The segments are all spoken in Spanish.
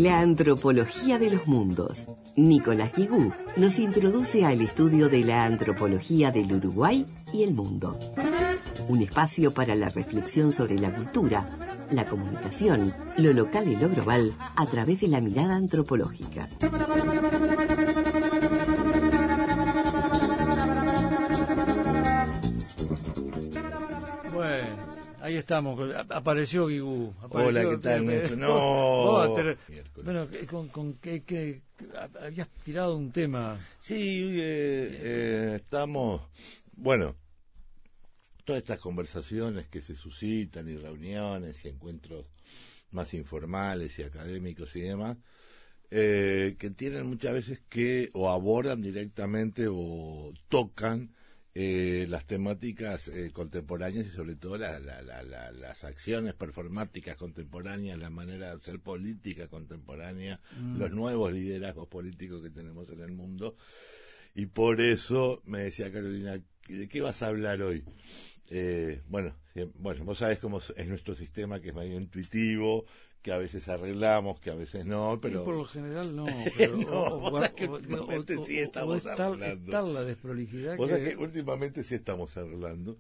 La antropología de los mundos. Nicolás Guigú nos introduce al estudio de la antropología del Uruguay y el mundo. Un espacio para la reflexión sobre la cultura, la comunicación, lo local y lo global a través de la mirada antropológica. Bueno, ahí estamos, apareció Guigú. Hola, ¿qué tal, Néstor? Bueno, con que habías tirado un tema. Sí, estamos, bueno, todas estas conversaciones que se suscitan y reuniones y encuentros más informales y académicos y demás, que tienen muchas veces que o abordan directamente o tocan las temáticas contemporáneas y sobre todo las acciones performáticas contemporáneas, la manera de hacer política contemporánea, los nuevos liderazgos políticos que tenemos en el mundo. Y por eso me decía Carolina, ¿de qué vas a hablar hoy? Bueno, vos sabés cómo es nuestro sistema, que es medio intuitivo, que a veces arreglamos, que a veces no, pero... Y por lo general no, pero... últimamente sí estamos arreglando. Está la desprolijidad Vos sabés que últimamente sí estamos arreglando.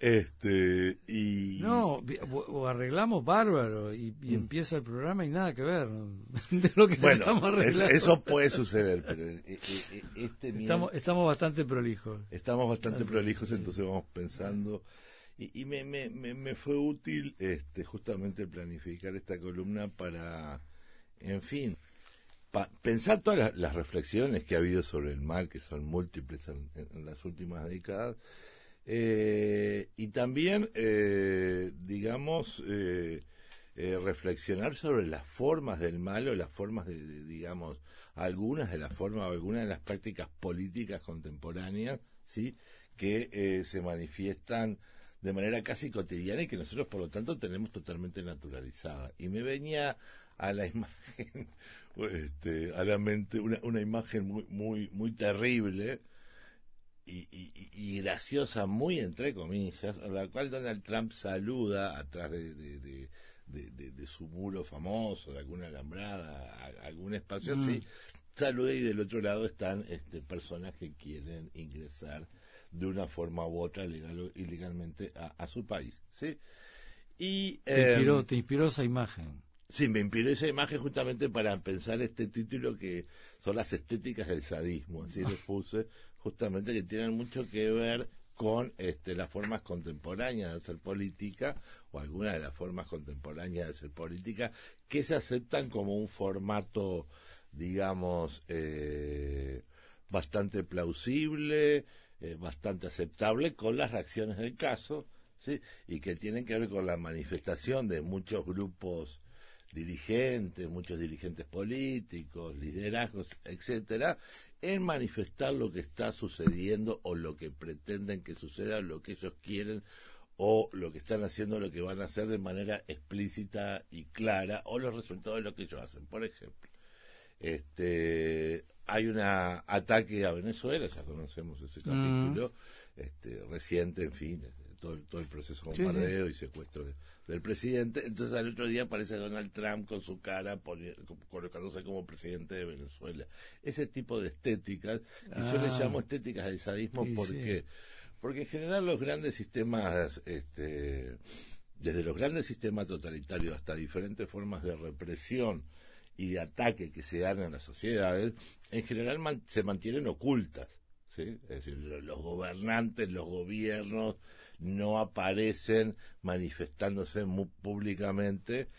Y... No, o arreglamos bárbaro y empieza el programa y nada que ver de lo que estamos arreglando. Eso puede suceder, pero estamos bastante prolijos. Estamos bastante prolijos, entonces vamos pensando... Y me fue útil justamente planificar esta columna para, en fin, pensar todas las reflexiones que ha habido sobre el mal, que son múltiples en las últimas décadas, y también, reflexionar sobre las formas del mal o las formas digamos, algunas de las formas o algunas de las prácticas políticas contemporáneas, ¿sí?, que se manifiestan de manera casi cotidiana y que nosotros por lo tanto tenemos totalmente naturalizada. Y me venía a la imagen, a la mente una imagen muy terrible y graciosa, muy entre comillas, a la cual Donald Trump saluda atrás de su muro famoso, de alguna alambrada, algún espacio así, saluda, y del otro lado están personas que quieren ingresar de una forma u otra, legal o ilegalmente, a su país, ¿sí? Y ¿Te inspiró esa imagen? Sí, me inspiró esa imagen justamente para pensar este título, que son las estéticas del sadismo, así les puse, justamente, que tienen mucho que ver con las formas contemporáneas de hacer política, o algunas de las formas contemporáneas de hacer política, que se aceptan como un formato, digamos, bastante plausible, bastante aceptable, con las reacciones del caso, ¿sí?, y que tienen que ver con la manifestación de muchos grupos dirigentes, muchos dirigentes políticos, liderazgos, etcétera, en manifestar lo que está sucediendo o lo que pretenden que suceda, lo que ellos quieren o lo que están haciendo, lo que van a hacer de manera explícita y clara, o los resultados de lo que ellos hacen. Por ejemplo, hay un ataque a Venezuela, ya conocemos ese capítulo, reciente, en fin, todo el proceso de bombardeo y secuestro del presidente. Entonces al otro día aparece Donald Trump con su cara colocándose como presidente de Venezuela. Ese tipo de estéticas, que yo les llamo estéticas del sadismo, porque en general los grandes sistemas, desde los grandes sistemas totalitarios hasta diferentes formas de represión y de ataque que se dan en las sociedades, en general se mantienen ocultas, ¿sí? Es decir, los gobernantes, los gobiernos no aparecen manifestándose muy públicamente,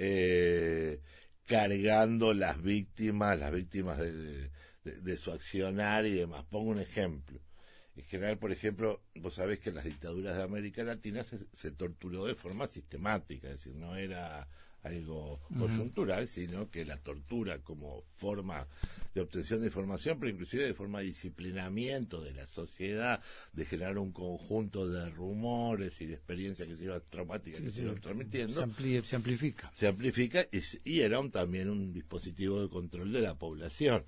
cargando las víctimas de su accionar y demás. Pongo un ejemplo. En general, por ejemplo, vos sabés que en las dictaduras de América Latina se torturó de forma sistemática, es decir, no era algo coyuntural, sino que la tortura como forma de obtención de información, pero inclusive de forma de disciplinamiento de la sociedad, de generar un conjunto de rumores y de experiencias que se iban traumáticas, que se iban transmitiendo, se amplifica y era también un dispositivo de control de la población.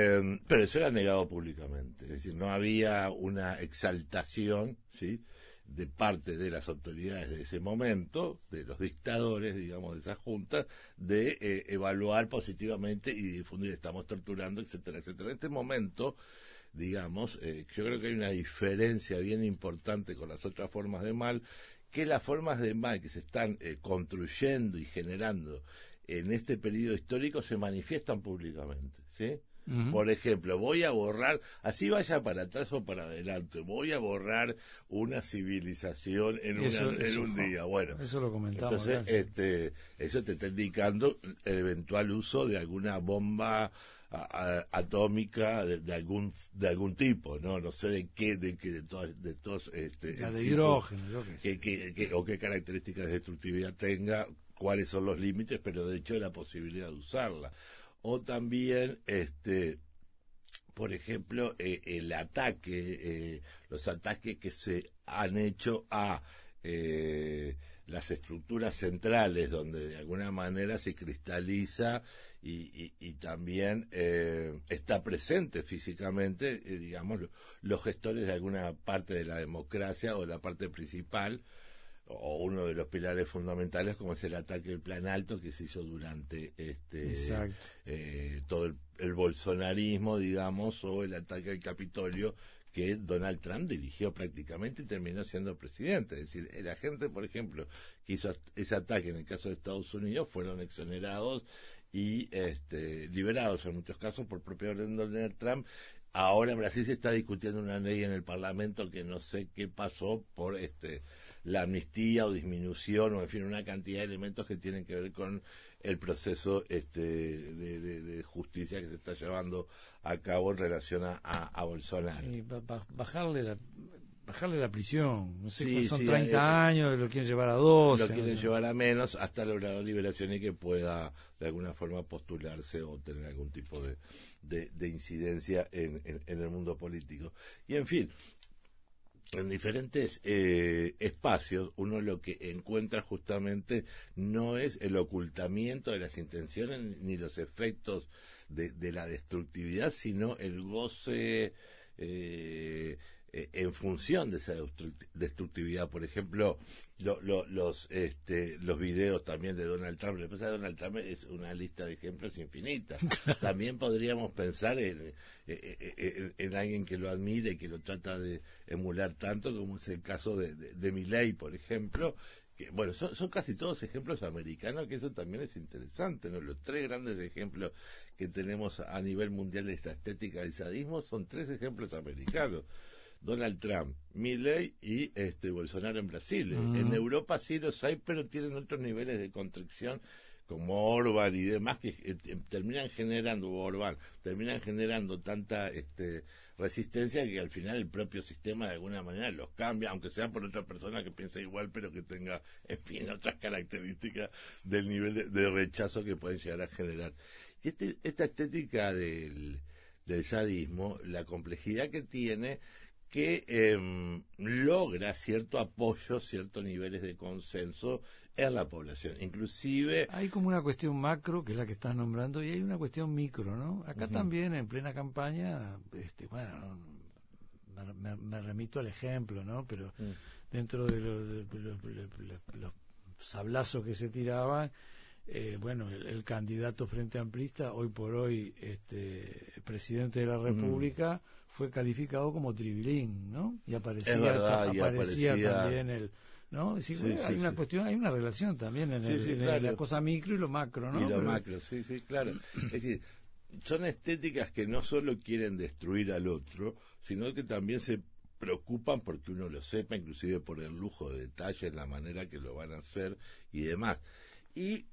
Pero eso era negado públicamente, es decir, no había una exaltación, ¿sí?, de parte de las autoridades de ese momento, de los dictadores, digamos, de esa junta, de evaluar positivamente y difundir, estamos torturando, etcétera, etcétera. En este momento, digamos, yo creo que hay una diferencia bien importante con las otras formas de mal, que las formas de mal que se están construyendo y generando en este periodo histórico se manifiestan públicamente, ¿sí? Uh-huh. Por ejemplo, voy a borrar, así vaya para atrás o para adelante, voy a borrar una civilización en un día. Bueno, eso lo comentamos. Entonces, eso te está indicando el eventual uso de alguna bomba atómica de algún tipo, no sé de todos la de hidrógeno, yo o qué características de destructividad tenga, cuáles son los límites, pero de hecho la posibilidad de usarla. O también, por ejemplo, el ataque, los ataques que se han hecho a las estructuras centrales, donde de alguna manera se cristaliza y también está presente físicamente, digamos, los gestores de alguna parte de la democracia o la parte principal, o uno de los pilares fundamentales, como es el ataque del Plan Alto que se hizo durante todo el bolsonarismo, digamos, o el ataque al Capitolio que Donald Trump dirigió prácticamente y terminó siendo presidente. Es decir, la gente, por ejemplo, que hizo ese ataque en el caso de Estados Unidos fueron exonerados y liberados en muchos casos por propia orden de Donald Trump. Ahora en Brasil se está discutiendo una ley en el Parlamento que no sé qué pasó por la amnistía o disminución, o en fin, una cantidad de elementos que tienen que ver con el proceso de justicia que se está llevando a cabo en relación a Bolsonaro. Sí, bajarle la prisión, no sé, son 30 años, lo quieren llevar a 12. Lo quieren llevar a menos hasta lograr la liberación y que pueda de alguna forma postularse o tener algún tipo de incidencia en el mundo político. Y en fin, en diferentes espacios uno lo que encuentra justamente no es el ocultamiento de las intenciones ni los efectos de la destructividad, sino el goce en función de esa destructividad. Por ejemplo, los videos también de Donald Trump. Lo que pasa de Donald Trump es una lista de ejemplos infinita. También podríamos pensar en alguien que lo admire y que lo trata de emular tanto, como es el caso de Milei, por ejemplo, que bueno, son casi todos ejemplos americanos, que eso también es interesante, ¿no? Los tres grandes ejemplos que tenemos a nivel mundial de esta estética del sadismo son tres ejemplos americanos: Donald Trump, Milei y Bolsonaro en Brasil. Uh-huh. En Europa sí los hay, pero tienen otros niveles de constricción, como Orbán y demás, que terminan generando tanta resistencia que al final el propio sistema de alguna manera los cambia, aunque sea por otra persona que piensa igual, pero que tenga, en fin, otras características del nivel de rechazo que pueden llegar a generar. Y esta estética del sadismo, la complejidad que tiene, que logra cierto apoyo, ciertos niveles de consenso en la población. Inclusive hay como una cuestión macro, que es la que estás nombrando, y hay una cuestión micro, ¿no? Acá uh-huh. También en plena campaña, bueno, me remito al ejemplo, ¿no? Pero dentro de los sablazos que se tiraban, bueno, el candidato Frente Amplista, hoy por hoy presidente de la República, fue calificado como tribilín, ¿no? Y aparecía también ¿no? Es decir, hay una cuestión, hay una relación también en la cosa micro y lo macro, ¿no? Y lo macro, sí, claro. Es decir, son estéticas que no solo quieren destruir al otro, sino que también se preocupan porque uno lo sepa, inclusive por el lujo de detalles, la manera que lo van a hacer y demás. Y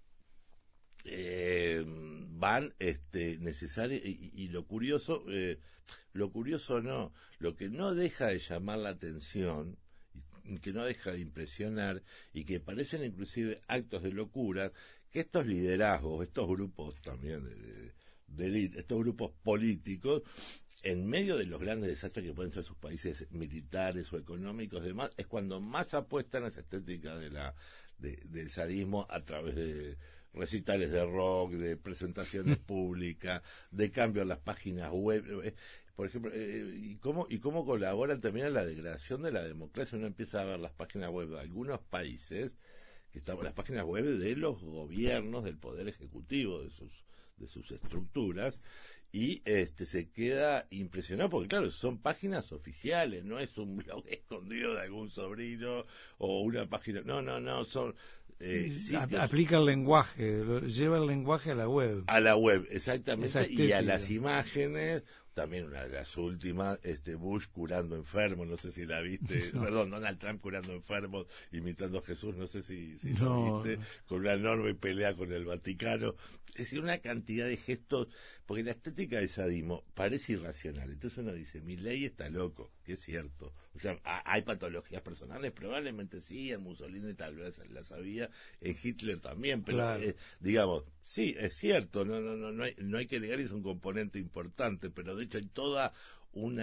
van necesarios, y lo curioso no, lo que no deja de llamar la atención, que no deja de impresionar, y que parecen inclusive actos de locura, que estos liderazgos, estos grupos también de élite, estos grupos políticos, en medio de los grandes desastres que pueden ser sus países militares o económicos, demás, es cuando más apuestan a esa estética del sadismo, a través de recitales de rock, de presentaciones públicas, de cambio a las páginas web. por ejemplo, y cómo colaboran también a la degradación de la democracia. Uno empieza a ver las páginas web de algunos países, que están las páginas web de los gobiernos, del poder ejecutivo, de sus estructuras, y se queda impresionado porque claro, son páginas oficiales, no es un blog escondido de algún sobrino o una página, no, son aplica el lenguaje, lleva el lenguaje a la web. A la web, exactamente, y a las imágenes. También una de las últimas, Bush curando enfermos, no sé si la viste, no. Perdón, Donald Trump curando enfermos, imitando a Jesús, no sé si no. la viste, con una enorme pelea con el Vaticano. Es decir, una cantidad de gestos, porque la estética del sadismo parece irracional. Entonces uno dice, Milei está loco, que es cierto. O sea, hay patologías personales, probablemente sí, en Mussolini tal vez las había, en Hitler también, pero claro. Digamos, sí, es cierto, no hay que negar, es un componente importante, pero de hecho hay toda un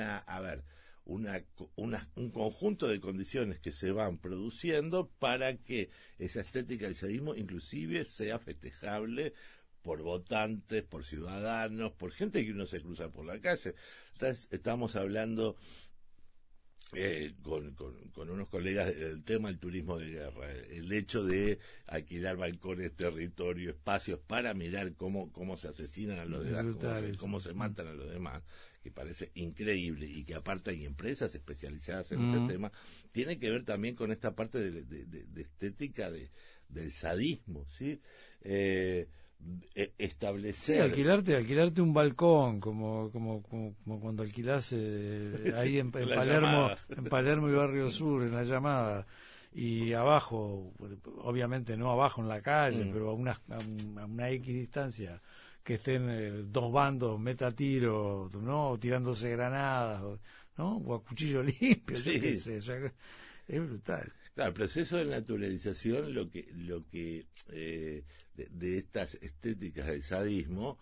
conjunto de condiciones que se van produciendo para que esa estética del sadismo inclusive sea festejable por votantes, por ciudadanos, por gente que uno se cruza por la calle. Entonces, estamos hablando con unos colegas del tema del turismo de guerra, el hecho de alquilar balcones, territorio, espacios para mirar cómo se asesinan a los demás, cómo se matan a los demás, que parece increíble, y que aparte hay empresas especializadas en este tema, tiene que ver también con esta parte de estética del sadismo, ¿sí? Establecer, sí, alquilarte un balcón como cuando alquilás ahí en Palermo y Barrio Sur, en La Llamada, y abajo, obviamente no abajo en la calle, pero a una X distancia, que estén dos bandos meta tiro, ¿no? O tirándose granadas, ¿no? O a cuchillo limpio, sí. Yo qué sé, o sea, es brutal. Claro, el proceso de naturalización, lo que de estas estéticas del sadismo,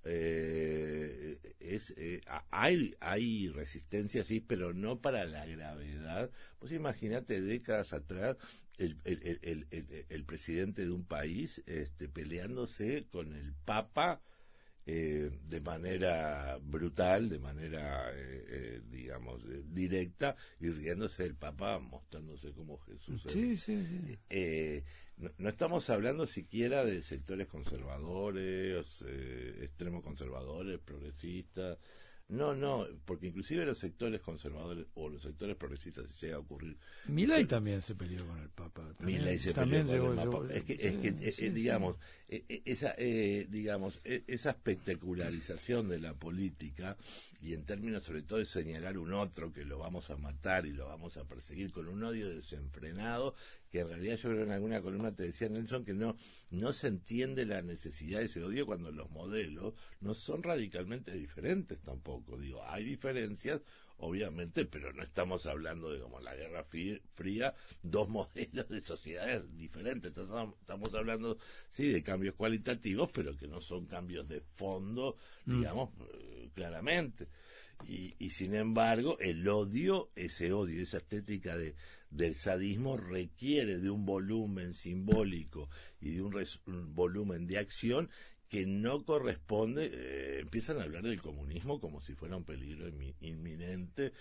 hay resistencia, sí, pero no para la gravedad. Pues imagínate, décadas atrás, el presidente de un país peleándose con el Papa de manera brutal, de manera digamos directa, y riéndose del Papa, mostrándose como Jesús. Sí. No estamos hablando siquiera de sectores conservadores, extremos conservadores, progresistas. No, porque inclusive los sectores conservadores o los sectores progresistas, si llega a ocurrir. Milei también se peleó con el Papa. Milei se peleó con el Papa. Esa espectacularización de la política, y en términos sobre todo de señalar un otro que lo vamos a matar y lo vamos a perseguir con un odio desenfrenado, que en realidad yo creo que en alguna columna te decía Nelson que no se entiende la necesidad de ese odio cuando los modelos no son radicalmente diferentes tampoco. Digo, hay diferencias, obviamente, pero no estamos hablando de como la Guerra Fría, dos modelos de sociedades diferentes. Estamos hablando, sí, de cambios cualitativos, pero que no son cambios de fondo, digamos, claramente. Y sin embargo, ese odio, esa estética del sadismo requiere de un volumen simbólico y de un volumen de acción que no corresponde. Empiezan a hablar del comunismo como si fuera un peligro inminente,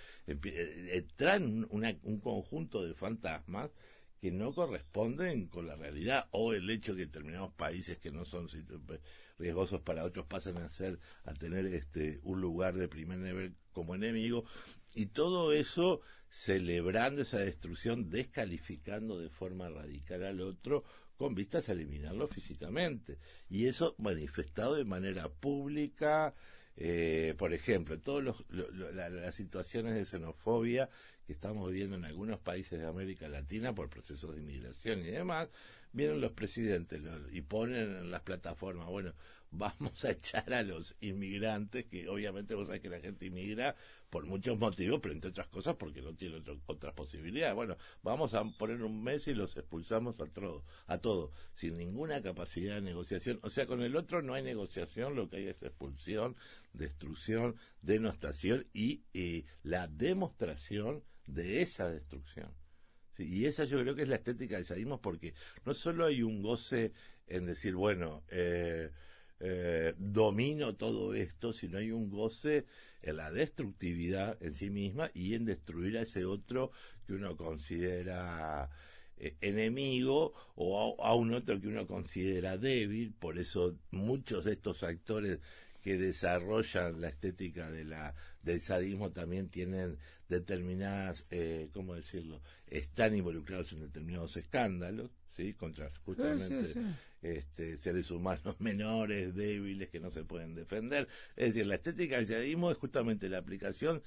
traen un conjunto de fantasmas que no corresponden con la realidad, o el hecho que determinados países que no son riesgosos para otros pasan a tener un lugar de primer nivel como enemigo, y todo eso celebrando esa destrucción, descalificando de forma radical al otro con vistas a eliminarlo físicamente, y eso manifestado de manera pública. Por ejemplo, todas las situaciones de xenofobia que estamos viendo en algunos países de América Latina por procesos de inmigración y demás, vienen los presidentes y ponen en las plataformas, bueno, vamos a echar a los inmigrantes, que obviamente vos sabés que la gente inmigra por muchos motivos, pero entre otras cosas porque no tiene otras posibilidades. Bueno, vamos a poner un mes y los expulsamos a todos, sin ninguna capacidad de negociación. O sea, con el otro no hay negociación, lo que hay es expulsión, destrucción, denostación y la demostración de esa destrucción. Sí, y esa yo creo que es la estética del sadismo, porque no solo hay un goce en decir, bueno, domino todo esto, sino hay un goce en la destructividad en sí misma y en destruir a ese otro que uno considera enemigo o a un otro que uno considera débil. Por eso muchos de estos actores que desarrollan la estética del sadismo también tienen determinadas, ¿cómo decirlo? Están involucrados en determinados escándalos, ¿sí? Contra justamente seres humanos menores, débiles, que no se pueden defender. Es decir, la estética del sadismo es justamente la aplicación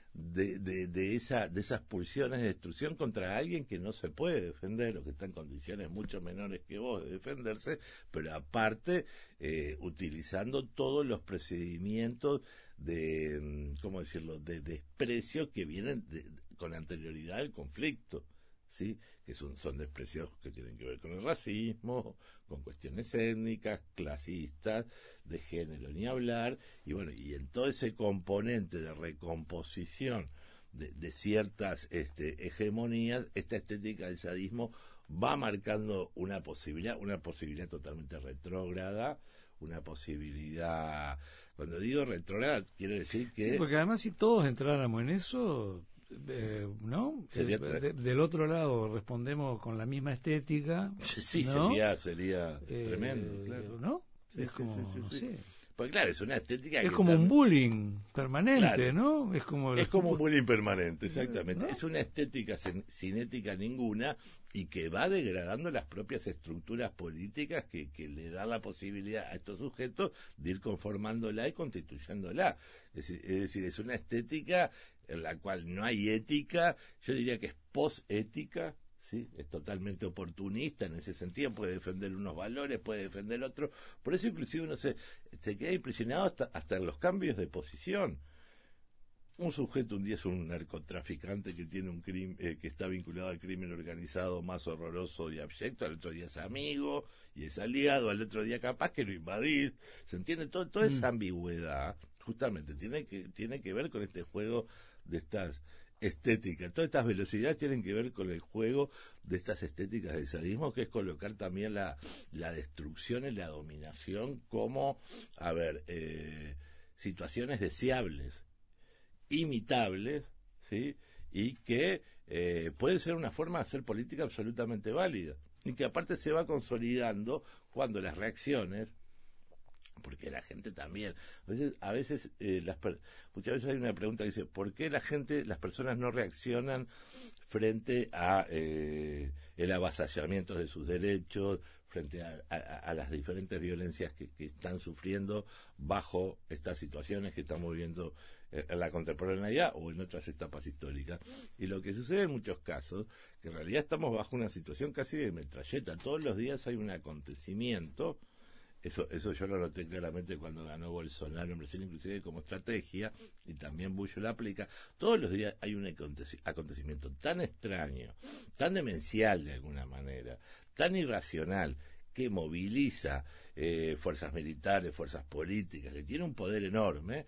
de esas pulsiones de destrucción contra alguien que no se puede defender o que está en condiciones mucho menores que vos de defenderse, pero aparte utilizando todos los procedimientos de, ¿cómo decirlo?, de desprecio que vienen con anterioridad al conflicto, ¿sí? Que son desprecios que tienen que ver con el racismo, con cuestiones étnicas, clasistas, de género ni hablar, y bueno, y en todo ese componente de recomposición de ciertas hegemonías, esta estética del sadismo va marcando una posibilidad totalmente retrógrada, una posibilidad, cuando digo retrógrada, quiero decir que... Sí, porque además si todos entráramos en eso... ¿no? Del otro lado respondemos con la misma estética. Sí, ¿no? sería tremendo, claro. ¿no? Sí, es como, no sé. Pues claro, es una estética es que como un bullying permanente, claro, ¿no? Es como un bullying permanente, exactamente. ¿no? Es una estética sin ética ninguna y que va degradando las propias estructuras políticas que le dan la posibilidad a estos sujetos de ir conformándola y constituyéndola. Es decir, es una estética en la cual no hay ética, yo diría que es posética, ¿sí? Es totalmente oportunista en ese sentido, puede defender unos valores, puede defender otros, por eso inclusive uno se queda impresionado hasta en los cambios de posición. Un sujeto un día es un narcotraficante que tiene un crimen, que está vinculado al crimen organizado más horroroso y abyecto, al otro día es amigo y es aliado, al otro día capaz que lo invadís, ¿se entiende? Toda esa ambigüedad justamente tiene que ver con este juego de estas estéticas. Todas estas velocidades tienen que ver con el juego de estas estéticas del sadismo, que es colocar también la destrucción y la dominación como, situaciones deseables, imitables, ¿sí? Y que puede ser una forma de hacer política absolutamente válida y que aparte se va consolidando cuando las reacciones, porque la gente también, muchas veces hay una pregunta que dice, ¿por qué las personas no reaccionan frente a el avasallamiento de sus derechos, frente a las diferentes violencias que están sufriendo bajo estas situaciones que estamos viviendo en la contemporaneidad o en otras etapas históricas? Y lo que sucede en muchos casos, que en realidad estamos bajo una situación casi de metralleta, todos los días hay un acontecimiento. Eso yo lo noté claramente cuando ganó Bolsonaro en Brasil, inclusive como estrategia, y también Bush lo aplica. Todos los días hay un acontecimiento tan extraño, tan demencial de alguna manera, tan irracional, que moviliza fuerzas militares, fuerzas políticas, que tiene un poder enorme,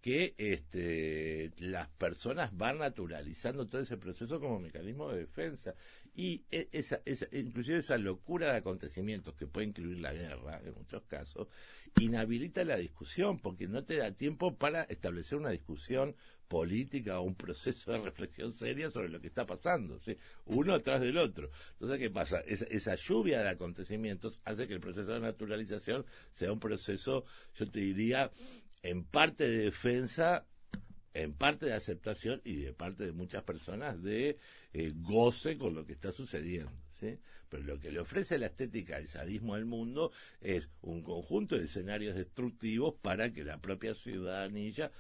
que las personas van naturalizando todo ese proceso como mecanismo de defensa. Y inclusive esa locura de acontecimientos, que puede incluir la guerra en muchos casos, inhabilita la discusión, porque no te da tiempo para establecer una discusión política o un proceso de reflexión seria sobre lo que está pasando, ¿sí? Uno atrás del otro. Entonces, ¿qué pasa? Esa lluvia de acontecimientos hace que el proceso de naturalización sea un proceso, yo te diría, en parte de defensa, en parte de aceptación y de parte de muchas personas de goce con lo que está sucediendo, ¿sí? Pero lo que le ofrece la estética del sadismo al mundo es un conjunto de escenarios destructivos para que la propia ciudadanía,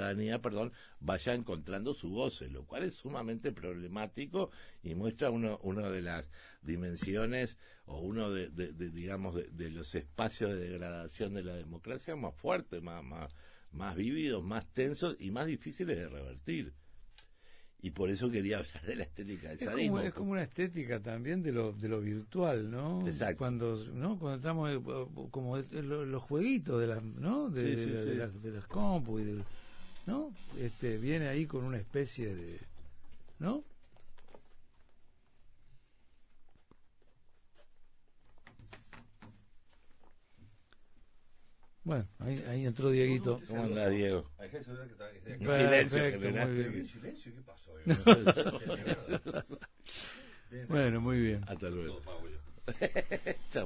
vaya encontrando su goce, lo cual es sumamente problemático y muestra una de las dimensiones o uno de los espacios de degradación de la democracia más fuertes, más vívidos, más tensos y más difíciles de revertir. Y por eso quería hablar de la estética del sadismo. Es como una estética también de lo virtual, ¿no? Exacto. Cuando estamos como los jueguitos de las, ¿no? De las compu y ¿no? Viene ahí con una especie de, ¿no? Bueno, ahí entró Dieguito. ¿Cómo andás, Diego? Perfecto, muy Silencio, ¿qué pasó? Bueno, muy bien. Hasta luego. Chao.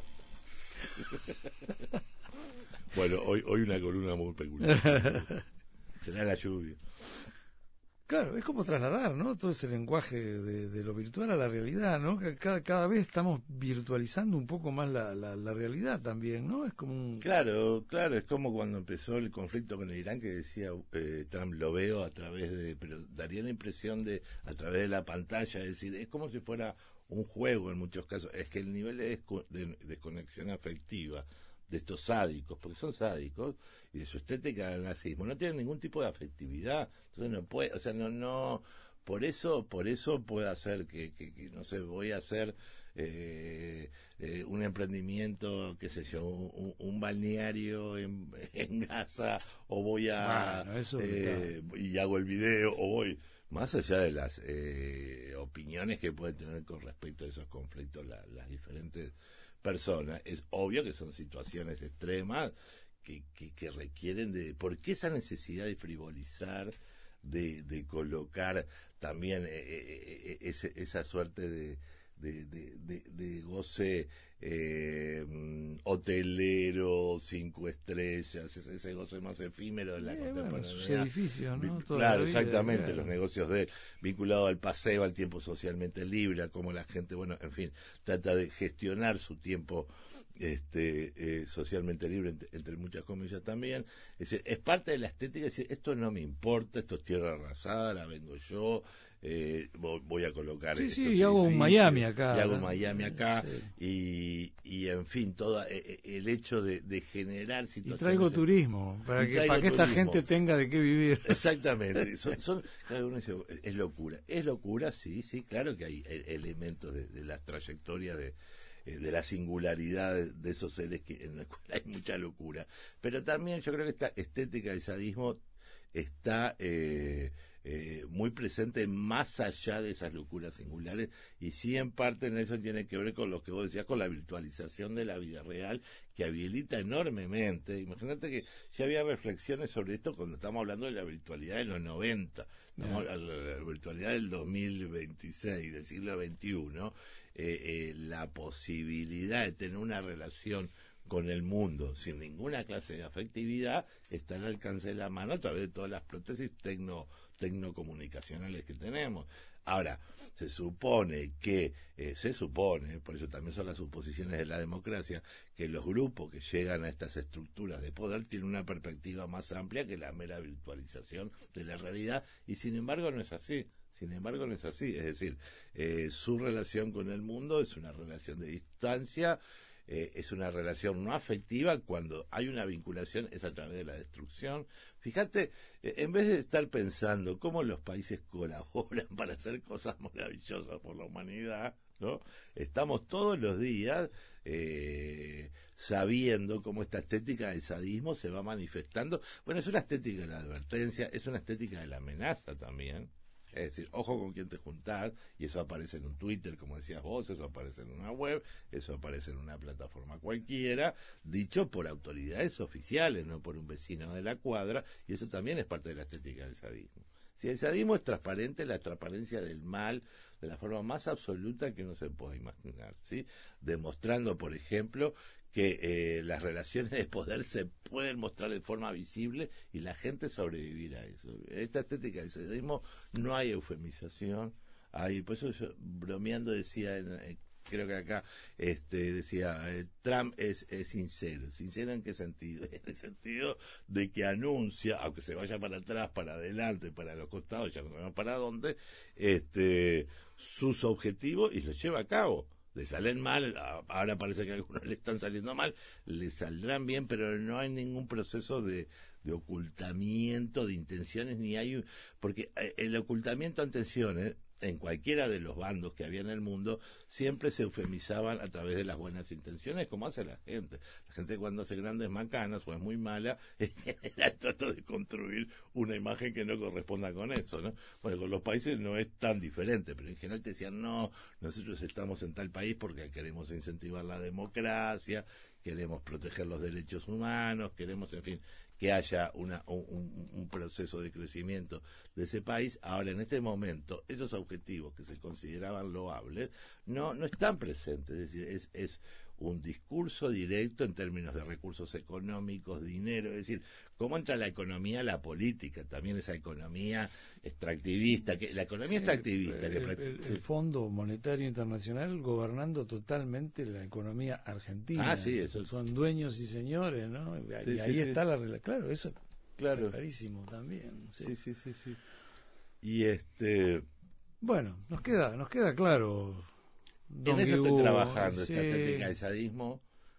Bueno, hoy una columna muy peculiar. Será la lluvia. Claro, es como trasladar, ¿no? Todo ese lenguaje de lo virtual a la realidad, ¿no? Que cada vez estamos virtualizando un poco más la realidad también, ¿no? Es como un... Claro, es como cuando empezó el conflicto con Irán, que decía Trump, lo veo a través de... Pero daría la impresión de, a través de la pantalla, es decir, es como si fuera un juego en muchos casos. Es que el nivel de desconexión afectiva de estos sádicos, porque son sádicos, y de su estética del nazismo, no tienen ningún tipo de afectividad, entonces no puede, o sea, no, por eso puede hacer que no sé, voy a hacer un emprendimiento, qué sé yo, un balneario en Gaza, o voy a, y hago el video, o voy, más allá de las opiniones que pueden tener con respecto a esos conflictos las diferentes personas, es obvio que son situaciones extremas que requieren de... ¿Por qué esa necesidad de frivolizar, de colocar también esa suerte de goce hotelero, 5 estrellas, ese goce más efímero de la contemporaneidad? Sus edificios, ¿no? Claro, exactamente, los negocios de él, vinculado al paseo, al tiempo socialmente libre, a cómo la gente, bueno, en fin, trata de gestionar su tiempo socialmente libre, entre muchas comillas también. Es decir, es parte de la estética, es decir, esto no me importa, esto es tierra arrasada, la vengo yo, voy a colocar y hago un Miami acá, y hago un Miami acá, sí. y en fin, todo el hecho de generar situaciones, y traigo turismo para que esta gente tenga de qué vivir. Exactamente. Cada uno dice, es locura, sí, claro que hay elementos de las trayectorias de la singularidad de esos seres en los cuales hay mucha locura, pero también yo creo que esta estética del sadismo está muy presente más allá de esas locuras singulares, y sí en parte en eso tiene que ver con lo que vos decías, con la virtualización de la vida real, que habilita enormemente. Imagínate que ya había reflexiones sobre esto cuando estamos hablando de la virtualidad de los 90, ¿no? La virtualidad del 2026, del siglo XXI, la posibilidad de tener una relación con el mundo sin ninguna clase de afectividad está al alcance de la mano a través de todas las prótesis tecnocomunicacionales que tenemos. Ahora, se supone, por eso también son las suposiciones de la democracia, que los grupos que llegan a estas estructuras de poder tienen una perspectiva más amplia que la mera virtualización de la realidad, y sin embargo no es así. Es decir, su relación con el mundo es una relación de distancia, es una relación no afectiva. Cuando hay una vinculación es a través de la destrucción. Fíjate, en vez de estar pensando cómo los países colaboran para hacer cosas maravillosas por la humanidad, ¿no? Estamos todos los días sabiendo cómo esta estética del sadismo se va manifestando. Bueno, es una estética de la advertencia, es una estética de la amenaza también. Es decir, ojo con quién te juntás, y eso aparece en un Twitter, como decías vos, eso aparece en una web, eso aparece en una plataforma cualquiera, dicho por autoridades oficiales, no por un vecino de la cuadra, y eso también es parte de la estética del sadismo. Si el sadismo es transparente, la transparencia del mal, de la forma más absoluta que uno se pueda imaginar, ¿sí? Demostrando, por ejemplo, que las relaciones de poder se pueden mostrar de forma visible y la gente sobrevivir a eso. Esta estética del sadismo no hay eufemización, por eso yo bromeando decía, creo que acá decía, Trump es sincero. ¿Sincero en qué sentido? En el sentido de que anuncia, aunque se vaya para atrás, para adelante, para los costados, ya no sabemos para dónde, sus objetivos y los lleva a cabo. Le salen mal, ahora parece que a algunos le están saliendo mal, le saldrán bien, pero no hay ningún proceso de ocultamiento de intenciones, ni hay porque el ocultamiento de intenciones en cualquiera de los bandos que había en el mundo, siempre se eufemizaban a través de las buenas intenciones, como hace la gente. La gente cuando hace grandes macanas o es muy mala, trata de construir una imagen que no corresponda con eso, ¿no? Bueno, con los países no es tan diferente, pero en general te decían, no, nosotros estamos en tal país porque queremos incentivar la democracia, queremos proteger los derechos humanos, queremos, en fin, que haya un proceso de crecimiento de ese país. Ahora, en este momento, esos objetivos que se consideraban loables no están presentes, es decir, es un discurso directo en términos de recursos económicos, dinero, es decir, cómo entra la economía a la política, también esa economía extractivista, la economía extractivista. El Fondo Monetario Internacional gobernando totalmente la economía argentina. Ah, sí, eso. Son dueños y señores, ¿no? Y ahí está la regla. Claro, eso es clarísimo también. Sí. Sí. Y bueno, nos queda claro. En eso estoy trabajando, esta estética del sadismo,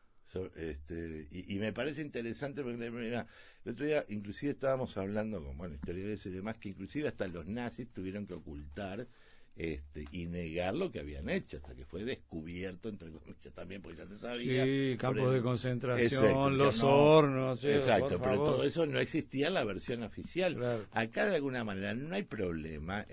y me parece interesante porque mira, el otro día inclusive estábamos hablando con historiadores y demás, que inclusive hasta los nazis tuvieron que ocultar y negar lo que habían hecho, hasta que fue descubierto, entre comillas también, porque ya se sabía. Sí, campos de concentración, los hornos. Exacto, pero todo eso no existía en la versión oficial. Claro. Acá de alguna manera no hay problema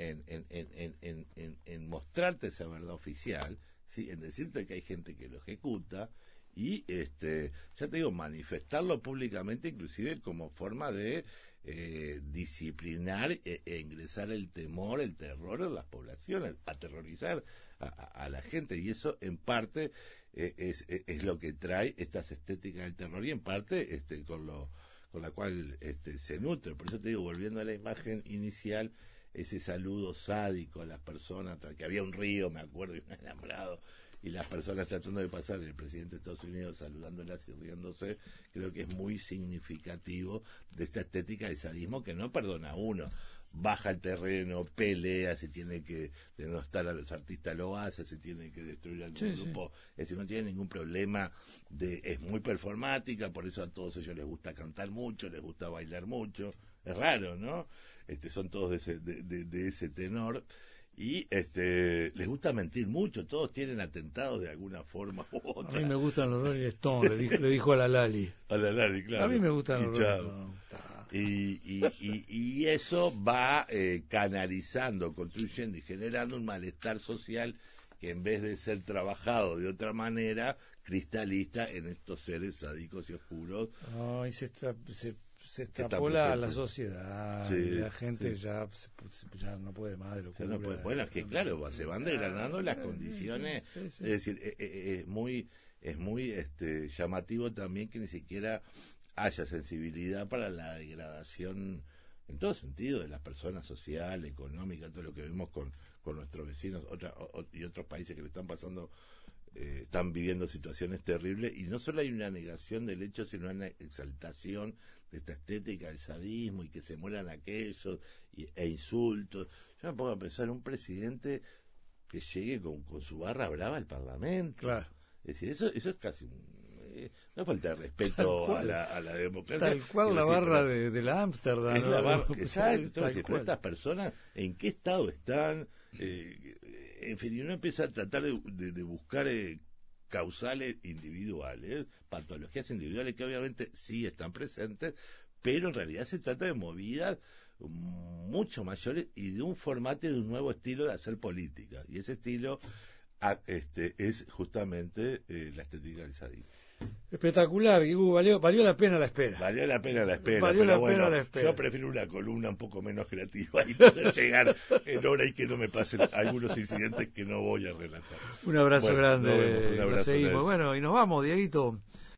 en mostrarte esa verdad oficial, ¿sí? En decirte que hay gente que lo ejecuta, y ya te digo, manifestarlo públicamente, inclusive como forma de disciplinar e ingresar el temor, el terror en las poblaciones, aterrorizar a la gente, y eso en parte es lo que trae estas estéticas del terror, y en parte con la cual se nutre. Por eso te digo, volviendo a la imagen inicial, ese saludo sádico a las personas, que había un río, me acuerdo, y un enamorado, y las personas tratando de pasar, el presidente de Estados Unidos saludándolas y riéndose, creo que es muy significativo de esta estética de sadismo que no perdona a uno. Baja al terreno, pelea, si tiene que denostar a los artistas lo hace, si tiene que destruir algún grupo, es decir, no tiene ningún problema, es muy performática, por eso a todos ellos les gusta cantar mucho, les gusta bailar mucho, es raro, ¿no? Son todos de ese tenor. Y les gusta mentir mucho, todos tienen atentados de alguna forma u otra. A mí me gustan los Rolling Stones, le dijo a la Lali. A la Lali, claro. A mí me gustan los Rolling Stones. Y eso va canalizando, construyendo y generando un malestar social que, en vez de ser trabajado de otra manera, cristaliza en estos seres sádicos y oscuros. No, y se extrapola a la sociedad, y la gente ya no puede más de locura. Bueno, es que claro, se van degradando las condiciones, es decir, es muy llamativo también que ni siquiera haya sensibilidad para la degradación en todo sentido de las personas, social, económica, todo lo que vemos con nuestros vecinos y otros países que le están pasando. Están viviendo situaciones terribles, y no solo hay una negación del hecho, sino una exaltación de esta estética del sadismo, y que se mueran aquellos e insultos. Yo me pongo a pensar, un presidente que llegue con su barra brava al Parlamento. Claro. Es decir, eso es casi no falta de respeto a la democracia. Tal cual la barra de la Ámsterdam. Es la barra, exacto. Pero estas personas, ¿en qué estado están? En fin, y uno empieza a tratar de buscar causales individuales, patologías individuales que obviamente sí están presentes, pero en realidad se trata de movidas mucho mayores y de un formato, de un nuevo estilo de hacer política, y ese estilo es justamente la estética del sadismo. Espectacular, Guigú, valió la pena la espera. Valió la pena la espera. Valió la pena la espera. Yo prefiero una columna un poco menos creativa y poder llegar en hora y que no me pasen algunos incidentes que no voy a relatar. Un abrazo grande. Un abrazo. Seguimos. Bueno, y nos vamos, Dieguito.